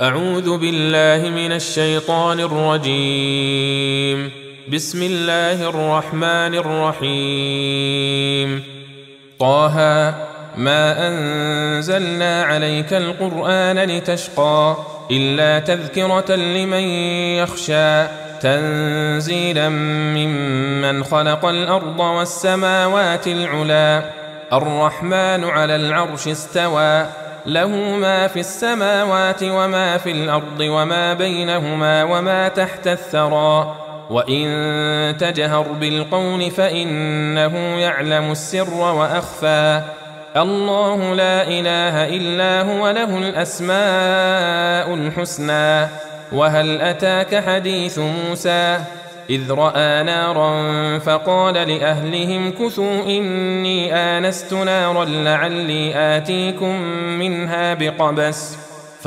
أعوذ بالله من الشيطان الرجيم. بسم الله الرحمن الرحيم. طه ما أنزلنا عليك القرآن لتشقى إلا تذكرة لمن يخشى تنزيلا ممن خلق الأرض والسماوات العلا الرحمن على العرش استوى له ما في السماوات وما في الأرض وما بينهما وما تحت الثرى وإن تجهر بالقول فإنه يعلم السر وأخفى الله لا إله إلا هو له الأسماء الحسنى وهل أتاك حديث موسى إذ رأى نارا فقال لأهلهم كثوا إني آنست نارا لعلي آتيكم منها بقبس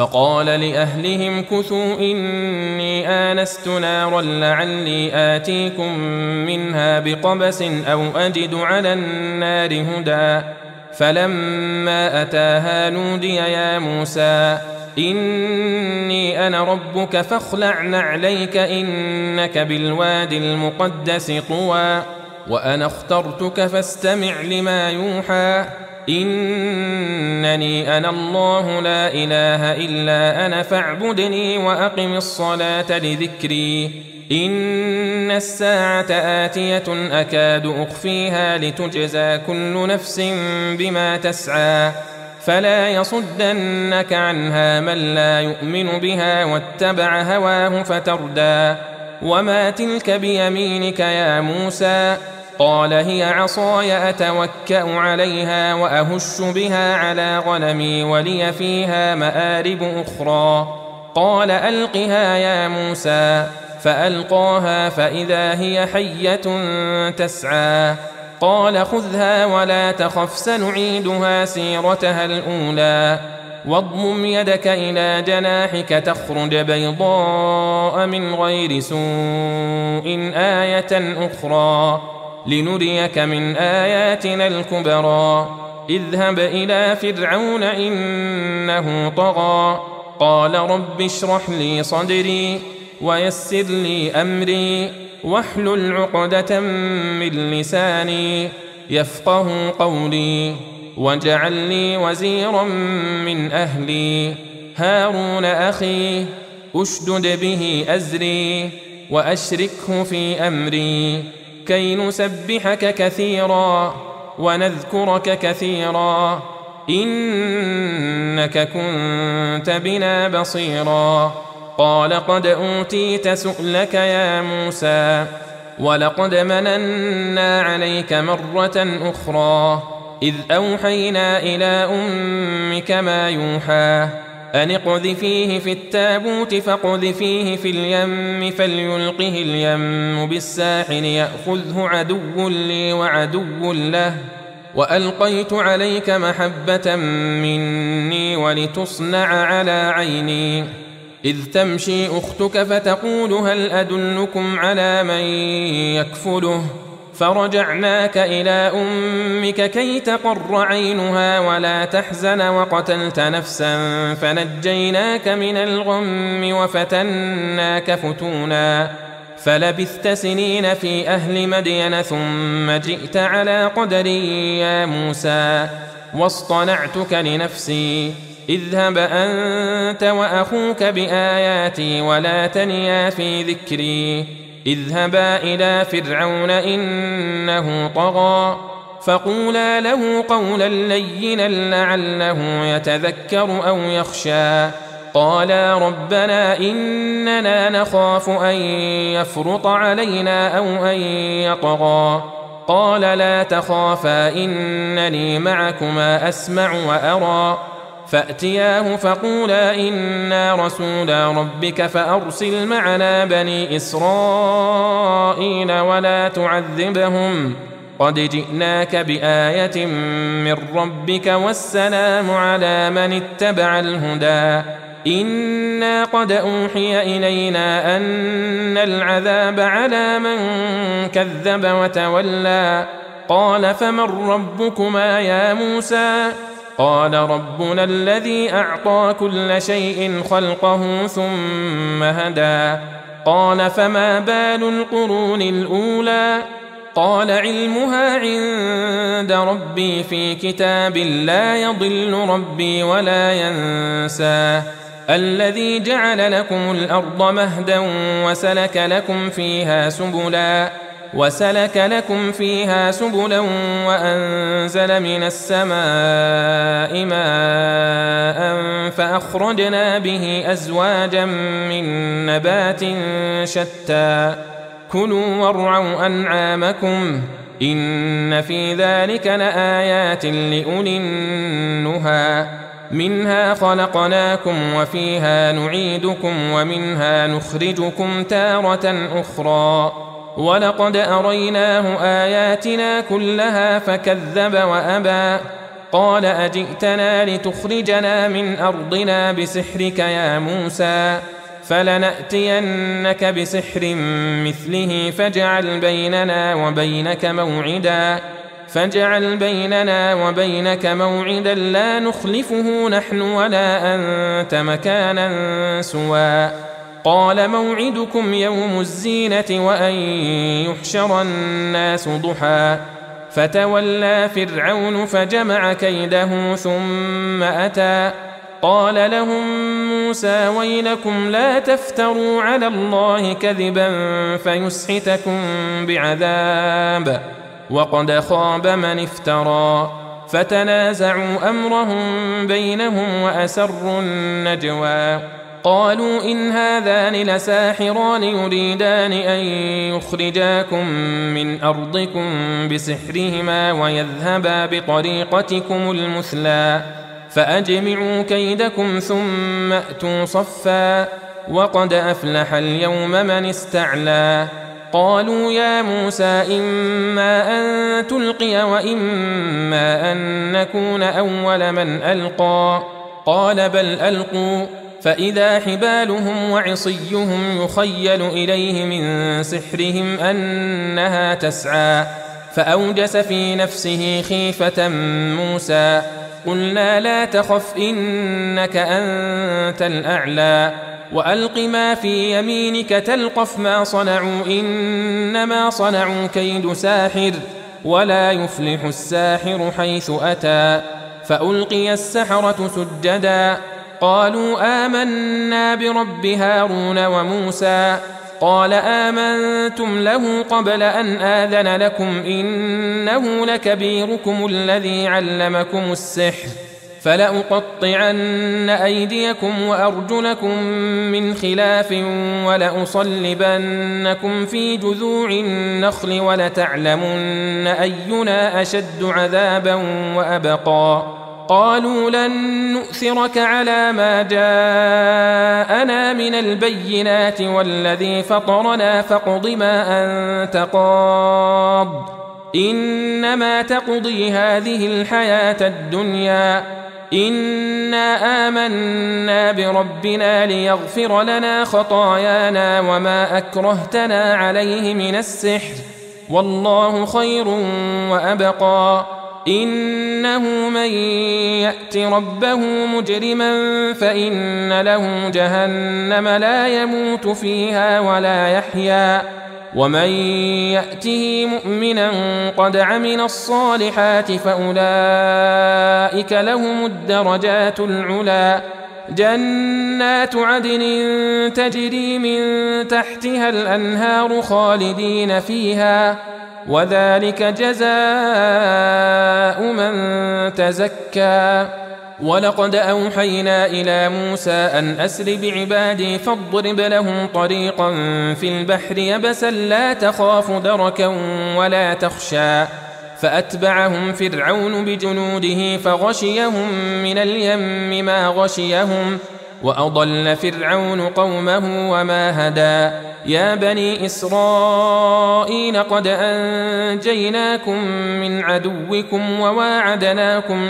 أو أجد على النار هدى فلما أتاها نودي يا موسى إني أنا ربك فاخلع نعليك إنك بالوادي المقدس طوى وأنا اخترتك فاستمع لما يوحى إنني أنا الله لا إله إلا أنا فاعبدني وأقم الصلاة لذكري إن الساعة آتية أكاد أخفيها لتجزى كل نفس بما تسعى فلا يصدنك عنها من لا يؤمن بها واتبع هواه فتردى وما تلك بيمينك يا موسى قال هي عصاي أتوكأ عليها وأهش بها على غنمي ولي فيها مآرب أخرى قال ألقها يا موسى فألقاها فإذا هي حية تسعى قال خذها ولا تخف سنعيدها سيرتها الأولى واضمم يدك إلى جناحك تخرج بيضاء من غير سوء آية أخرى لنريك من آياتنا الكبرى اذهب إلى فرعون إنه طغى قال رب اشرح لي صدري ويسر لي أمري واحلل عقدة من لساني يفقه قولي واجعل لي وزيرا من أهلي هارون أخي أشدد به أزري وأشركه في أمري كي نسبحك كثيرا ونذكرك كثيرا إنك كنت بنا بصيرا قال قد أوتيت سؤلك يا موسى ولقد مننا عليك مرة أخرى إذ أوحينا إلى أمك ما يوحى أن اقذفيه في التابوت فاقذفيه في اليم فليلقه اليم بالساحل يأخذه عدو لي وعدو له وألقيت عليك محبة مني ولتصنع على عيني إذ تمشي أختك فتقول هل أدلكم على من يكفله فرجعناك إلى أمك كي تقر عينها ولا تحزن وقتلت نفسا فنجيناك من الغم وفتناك فتونا فلبثت سنين في أهل مدين ثم جئت على قدري يا موسى واصطنعتك لنفسي اذهب أنت وأخوك بآياتي ولا تنيا في ذكري اذهبا إلى فرعون إنه طغى فقولا له قولا لينا لعله يتذكر أو يخشى قالا ربنا إننا نخاف أن يفرط علينا أو أن يطغى قال لا تخافا إنني معكما أسمع وأرى فأتياه فقولا إنا رسولا ربك فأرسل معنا بني إسرائيل ولا تعذبهم قد جئناك بآية من ربك والسلام على من اتبع الهدى إنا قد أوحي إلينا أن العذاب على من كذب وتولى قال فمن ربكما يا موسى قال ربنا الذي أعطى كل شيء خلقه ثم هدى قال فما بال القرون الأولى قال علمها عند ربي في كتاب لا يضل ربي ولا ينسى الذي جعل لكم الأرض مهدا وسلك لكم فيها سبلا وأنزل من السماء ماء فأخرجنا به أزواجا من نبات شتى كلوا وارعوا أنعامكم إن في ذلك لآيات لأولي النهى منها خلقناكم وفيها نعيدكم ومنها نخرجكم تارة أخرى ولقد أريناه آياتنا كلها فكذب وأبى قال أجئتنا لتخرجنا من أرضنا بسحرك يا موسى فلنأتينك بسحر مثله فاجعل بيننا وبينك موعدا لا نخلفه نحن ولا أنت مكانا سوى قال موعدكم يوم الزينة وأن يحشر الناس ضحى فتولى فرعون فجمع كيده ثم أتى قال لهم موسى ويلكم لا تفتروا على الله كذبا فيسحتكم بعذاب وقد خاب من افترى فتنازعوا أمرهم بينهم وأسروا النجوى قالوا إن هذان لساحران يريدان أن يخرجاكم من أرضكم بسحرهما ويذهبا بطريقتكم المثلى فأجمعوا كيدكم ثم أتوا صفا وقد أفلح اليوم من استعلى قالوا يا موسى إما أن تلقي وإما أن نكون أول من ألقى قال بل ألقوا فإذا حبالهم وعصيهم يخيل إليه من سحرهم أنها تسعى فأوجس في نفسه خيفة موسى قلنا لا تخف إنك أنت الأعلى وألق ما في يمينك تلقف ما صنعوا إنما صنعوا كيد ساحر ولا يفلح الساحر حيث أتى فألقي السحرة سجدا قالوا آمنا برب هارون وموسى قال آمنتم له قبل أن آذن لكم إنه لكبيركم الذي علمكم السحر فلأقطعن أيديكم وأرجلكم من خلاف ولأصلبنكم في جذوع النخل ولتعلمن أينا أشد عذابا وأبقى قالوا لن نؤثرك على ما جاءنا من البينات والذي فطرنا فاقض ما أنت قاض إنما تقضي هذه الحياة الدنيا إنا آمنا بربنا ليغفر لنا خطايانا وما أكرهتنا عليه من السحر والله خير وأبقى إنه من يأت ربه مجرما فإن له جهنم لا يموت فيها ولا يحيا ومن يأته مؤمنا قد عمل الصالحات فأولئك لهم الدرجات العلى جنات عدن تجري من تحتها الأنهار خالدين فيها وذلك جزاء من تزكى ولقد أوحينا إلى موسى أن أسر بعبادي فاضرب لهم طريقا في البحر يبسا لا تخاف دركا ولا تخشى فأتبعهم فرعون بجنوده فغشيهم من اليم ما غشيهم وأضل فرعون قومه وما هدى يا بني إسرائيل قد أنجيناكم من عدوكم وواعدناكم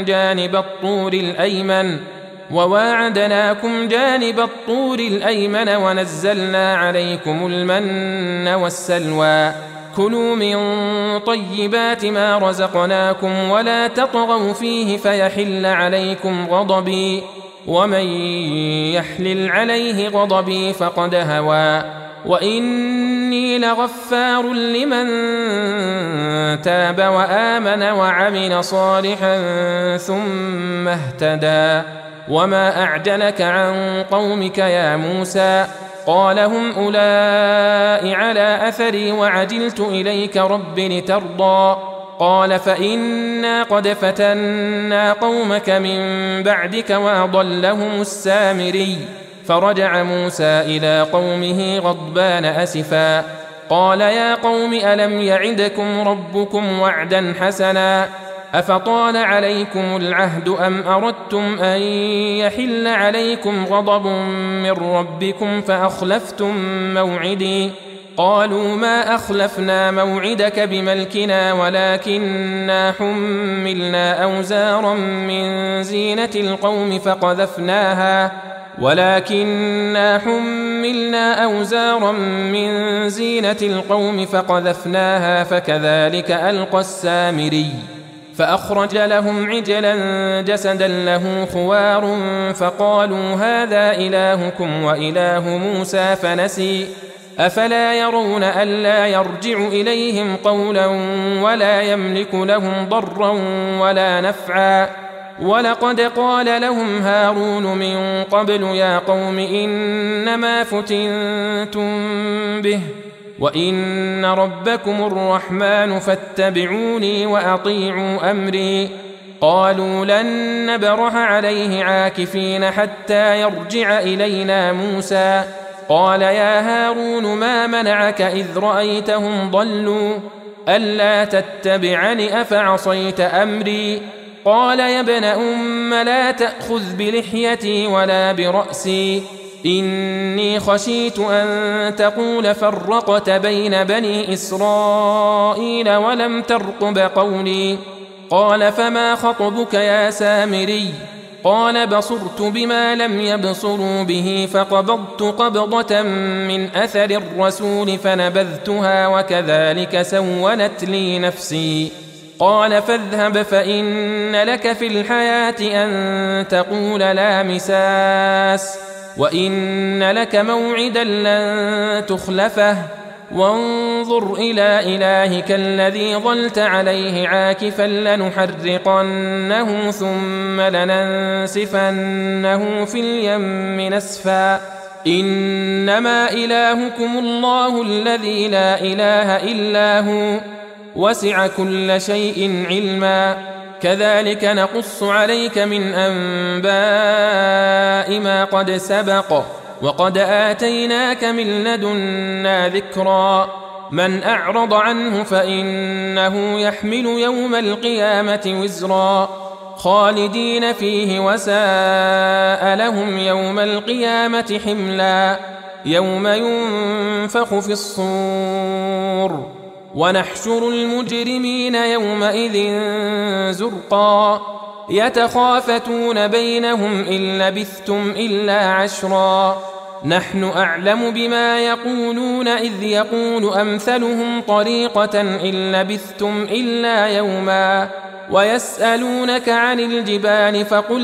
جانب الطور الأيمن ونزلنا عليكم المن والسلوى كلوا من طيبات ما رزقناكم ولا تطغوا فيه فيحل عليكم غضبي ومن يحلل عليه غضبي فقد هوى وإني لغفار لمن تاب وآمن وعمل صالحا ثم اهتدى وما أعجلك عن قومك يا موسى قال هم أولئك على أثري وعجلت إليك رب لترضى قال فإنا قد فتنا قومك من بعدك وأضلهم السامري فرجع موسى إلى قومه غضبان أسفا قال يا قوم ألم يعدكم ربكم وعدا حسنا أفطال عليكم العهد أم أردتم أن يحل عليكم غضب من ربكم فأخلفتم موعدي قالوا ما أخلفنا موعدك بملكنا ولكننا حملنا أوزارا من زينة القوم فقذفناها فكذلك ألقى السامري فأخرج لهم عجلا جسدا له خوار فقالوا هذا إلهكم وإله موسى فنسي أفلا يرون ألا يرجع إليهم قولا ولا يملك لهم ضرا ولا نفعا ولقد قال لهم هارون من قبل يا قوم إنما فتنتم به وإن ربكم الرحمن فاتبعوني وأطيعوا أمري قالوا لن نبرح عليه عاكفين حتى يرجع إلينا موسى قال يا هارون ما منعك إذ رأيتهم ضلوا ألا تتبعني أفعصيت أمري قال يا ابن أم لا تأخذ بلحيتي ولا برأسي إني خشيت أن تقول فرقت بين بني إسرائيل ولم ترقب قولي قال فما خطبك يا سامري قال بصرت بما لم يبصروا به فقبضت قبضة من أثر الرسول فنبذتها وكذلك سولت لي نفسي قال فاذهب فإن لك في الحياة أن تقول لا مساس وإن لك موعدا لن تخلفه وانظر إلى إلهك الذي ظلت عليه عاكفا لنحرقنه ثم لننسفنه في اليم نسفا إنما إلهكم الله الذي لا إله إلا هو وسع كل شيء علما كذلك نقص عليك من أنباء ما قد سبق وقد آتيناك من لدنا ذكرا من أعرض عنه فإنه يحمل يوم القيامة وزرا خالدين فيه وساء لهم يوم القيامة حملا يوم ينفخ في الصور ونحشر المجرمين يومئذ زرقا يتخافتون بينهم إن لبثتم إلا عشرا نحن أعلم بما يقولون إذ يقول أمثلهم طريقة إن لبثتم إلا يوما ويسألونك عن الجبال فقل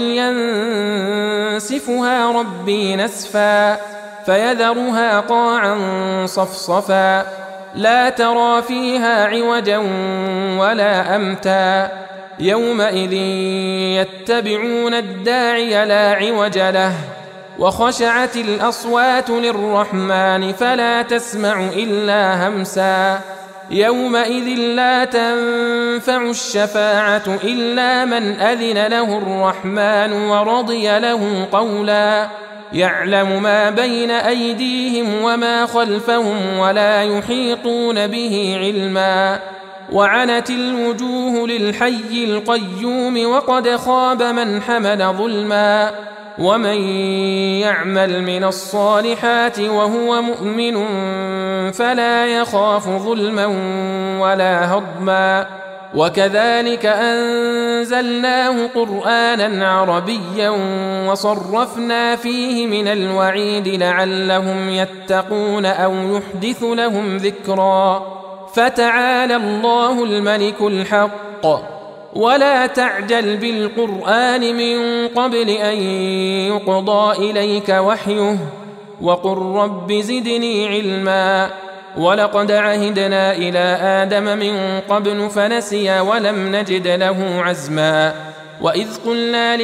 ينسفها ربي نسفا فيذرها قاعا صفصفا لا ترى فيها عوجا ولا أمتا يومئذ يتبعون الداعي لا عوج له وخشعت الأصوات للرحمن فلا تسمع إلا همسا يومئذ لا تنفع الشفاعة إلا من أذن له الرحمن ورضي له قولا يعلم ما بين أيديهم وما خلفهم ولا يحيطون به علما وعنت الوجوه للحي القيوم وقد خاب من حمل ظلما ومن يعمل من الصالحات وهو مؤمن فلا يخاف ظلما ولا هضما وكذلك أنزلناه قرآنا عربيا وصرفنا فيه من الوعيد لعلهم يتقون أو يحدث لهم ذكرا فتعالى الله الملك الحق ولا تعجل بالقرآن من قبل أن يقضى إليك وحيه وقل رب زدني علما ولقد عهدنا إلى آدم من قبل فنسي ولم نجد له عزما وإذ قلنا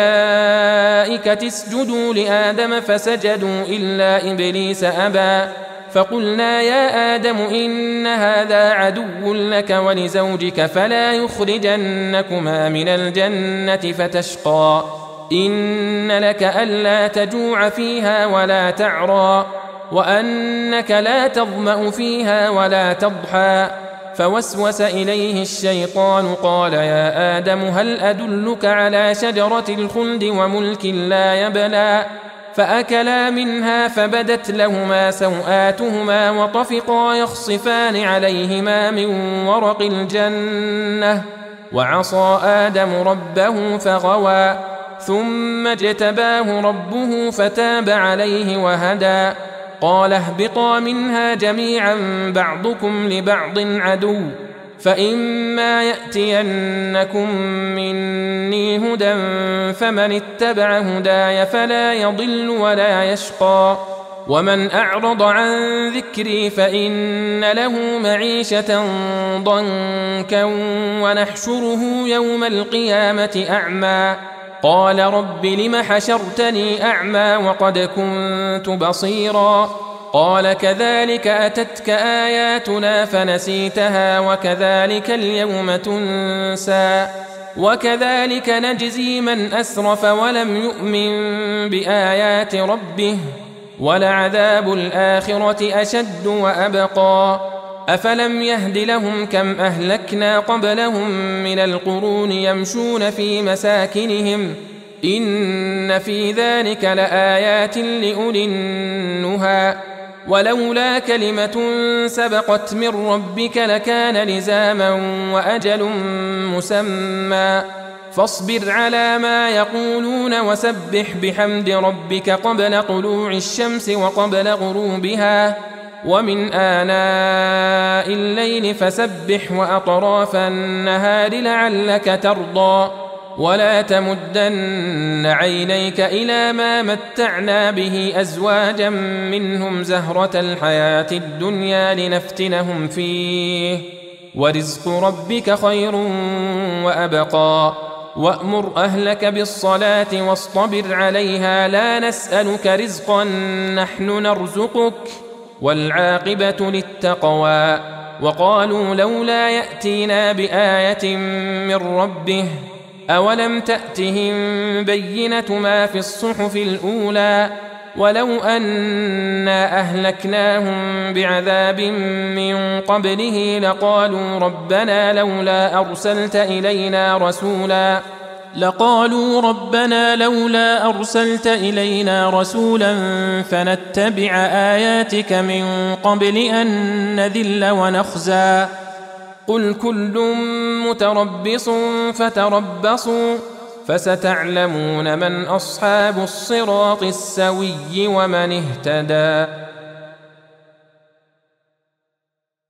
للملائكة اسجدوا لآدم فسجدوا إلا إبليس أبى فقلنا يا آدم إن هذا عدو لك ولزوجك فلا يخرجنكما من الجنة فتشقى إن لك ألا تجوع فيها ولا تعرى وأنك لا تظمأ فيها ولا تضحى فوسوس إليه الشيطان قال يا آدم هل أدلك على شجرة الخلد وملك لا يبلى فأكلا منها فبدت لهما سوآتهما وطفقا يخصفان عليهما من ورق الجنة وعصى آدم ربه فغوى ثم اجتباه ربه فتاب عليه وهدى قال اهبطا منها جميعا بعضكم لبعض عدو فإما يأتينكم مني هدى فمن اتبع هداي فلا يضل ولا يشقى ومن أعرض عن ذكري فإن له معيشة ضنكا ونحشره يوم القيامة أعمى قال رب لم حشرتني أعمى وقد كنت بصيرا قال كذلك أتتك آياتنا فنسيتها وكذلك اليوم تنسى وكذلك نجزي من أسرف ولم يؤمن بآيات ربه ولعذاب الآخرة أشد وأبقى أفلم يهد لهم كم أهلكنا قبلهم من القرون يمشون في مساكنهم إن في ذلك لآيات لأولي النهى ولولا كلمة سبقت من ربك لكان لزاما وأجل مسمى فاصبر على ما يقولون وسبح بحمد ربك قبل طلوع الشمس وقبل غروبها ومن آناء الليل فسبح وأطراف النهار لعلك ترضى ولا تمدن عينيك إلى ما متعنا به أزواجا منهم زهرة الحياة الدنيا لنفتنهم فيه ورزق ربك خير وأبقى وأمر أهلك بالصلاة واصطبر عليها لا نسألك رزقا نحن نرزقك والعاقبة للتقوى وقالوا لولا يأتينا بآية من ربه أولم تأتهم بينة ما في الصحف الأولى ولو أنا أهلكناهم بعذاب من قبله لقالوا ربنا لولا أرسلت إلينا رسولا فنتبع آياتك من قبل أن نذل ونخزى قل كل متربص فتربصوا فستعلمون من أصحاب الصراط السوي ومن اهتدى